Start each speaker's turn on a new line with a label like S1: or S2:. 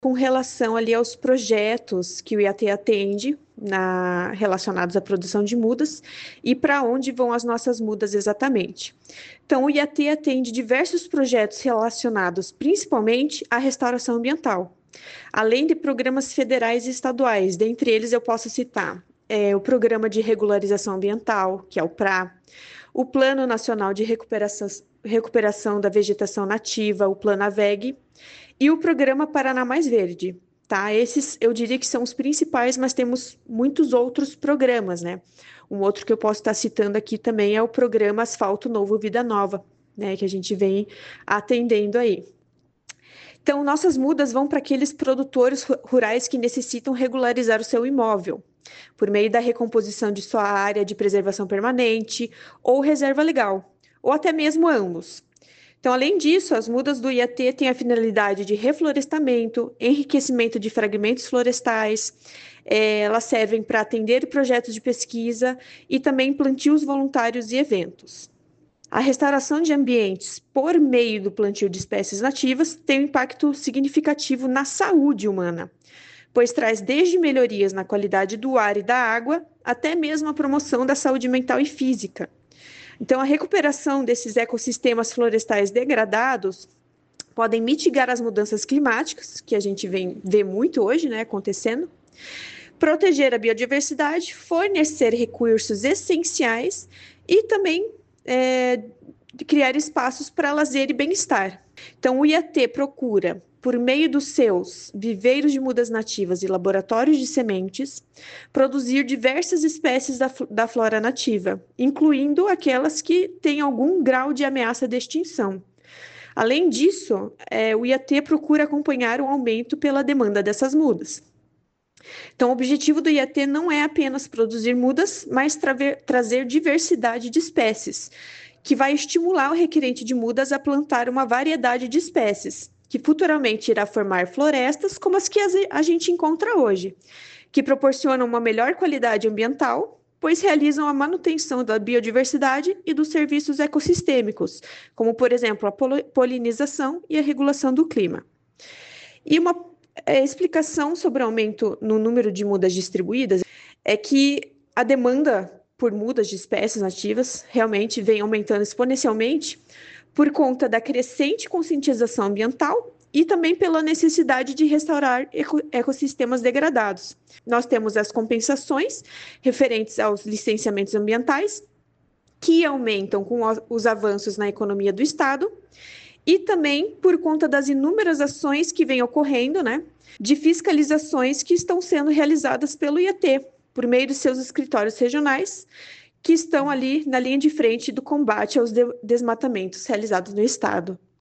S1: com relação ali aos projetos que o IAT atende relacionados à produção de mudas e para onde vão as nossas mudas exatamente. Então, o IAT atende diversos projetos relacionados principalmente à restauração ambiental, além de programas federais e estaduais. Dentre eles, eu posso citar o Programa de Regularização Ambiental, que é o PRA, o Plano Nacional de Recuperação da Vegetação Nativa, o PLANAVEG, e o Programa Paraná Mais Verde. Tá? Esses eu diria que são os principais, mas temos muitos outros programas, né? Um outro que eu posso estar citando aqui também é o programa Asfalto Novo Vida Nova, né? Que a gente vem atendendo aí. Então, nossas mudas vão para aqueles produtores rurais que necessitam regularizar o seu imóvel, por meio da recomposição de sua área de preservação permanente ou reserva legal, ou até mesmo ambos. Então, além disso, as mudas do IAT têm a finalidade de reflorestamento, enriquecimento de fragmentos florestais, elas servem para atender projetos de pesquisa e também plantios voluntários e eventos. A restauração de ambientes por meio do plantio de espécies nativas tem um impacto significativo na saúde humana, pois traz desde melhorias na qualidade do ar e da água, até mesmo a promoção da saúde mental e física. Então, a recuperação desses ecossistemas florestais degradados podem mitigar as mudanças climáticas, que a gente vê muito hoje, né, acontecendo, proteger a biodiversidade, fornecer recursos essenciais e também criar espaços para lazer e bem-estar. Então, o IAT procura, por meio dos seus viveiros de mudas nativas e laboratórios de sementes, produzir diversas espécies da flora nativa, incluindo aquelas que têm algum grau de ameaça de extinção. Além disso, o IAT procura acompanhar o aumento pela demanda dessas mudas. Então, o objetivo do IAT não é apenas produzir mudas, mas trazer diversidade de espécies, que vai estimular o requerente de mudas a plantar uma variedade de espécies, que futuramente irá formar florestas como as que a gente encontra hoje, que proporcionam uma melhor qualidade ambiental, pois realizam a manutenção da biodiversidade e dos serviços ecossistêmicos, como, por exemplo, a polinização e a regulação do clima. E uma explicação sobre o aumento no número de mudas distribuídas é que a demanda por mudas de espécies nativas realmente vem aumentando exponencialmente por conta da crescente conscientização ambiental e também pela necessidade de restaurar ecossistemas degradados. Nós temos as compensações referentes aos licenciamentos ambientais, que aumentam com os avanços na economia do Estado, e também por conta das inúmeras ações que vêm ocorrendo, né, de fiscalizações que estão sendo realizadas pelo IAT, por meio de seus escritórios regionais, que estão ali na linha de frente do combate aos desmatamentos realizados no Estado.